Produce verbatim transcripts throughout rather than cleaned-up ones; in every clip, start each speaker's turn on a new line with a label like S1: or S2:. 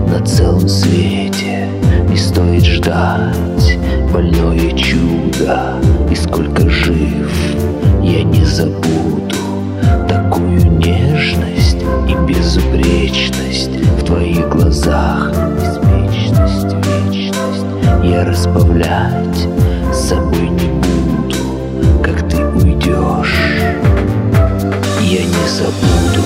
S1: на целом свете. Не стоит ждать больное чудо. И сколько жив, я не забуду такую нежность и безупречность в твоих глазах. Беспечность, вечность. Я разбавлять с собой не буду. Как ты уйдешь, я не забуду.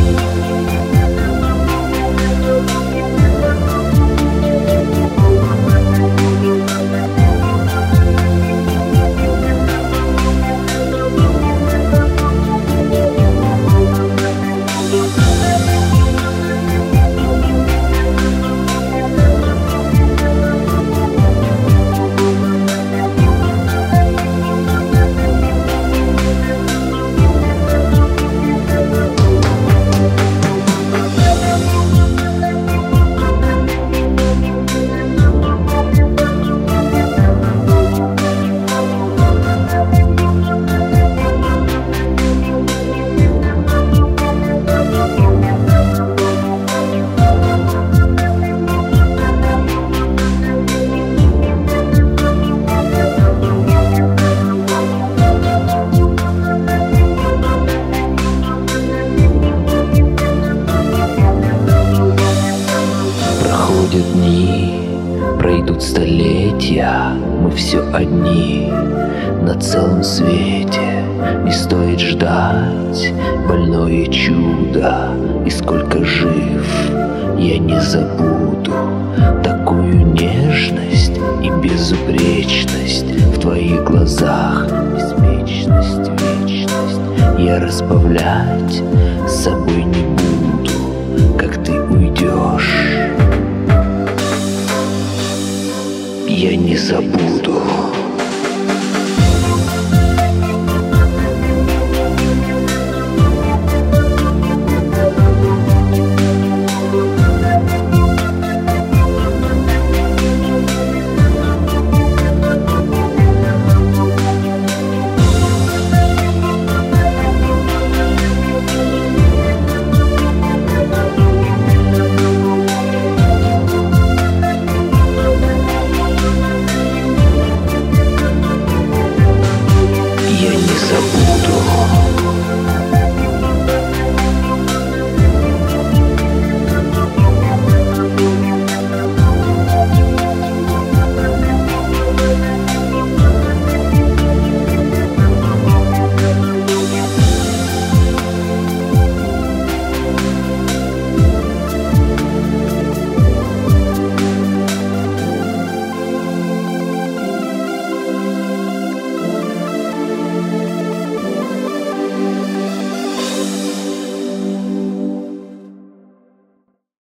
S1: Проходят дни, пройдут столетия, мы все одни на целом свете. Не стоит ждать больное чудо. И сколько жив, я не забуду такую нежность и безупречность в твоих глазах. Беспечность, вечность. Я разбавлять с собой не буду. Как ты уйдешь, я не забуду.